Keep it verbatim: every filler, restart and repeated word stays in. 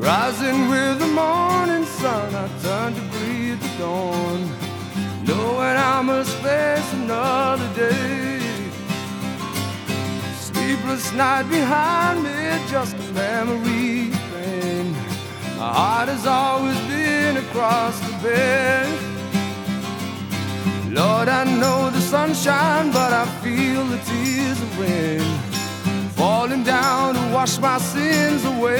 Rising with the morning sun, I turn to breathe the dawn, knowing I must face another day. Sleepless night behind me, just a memory train. My heart has always been across the bed. Lord, I know the sunshine, but I feel the tears of rain falling down to wash my sins away.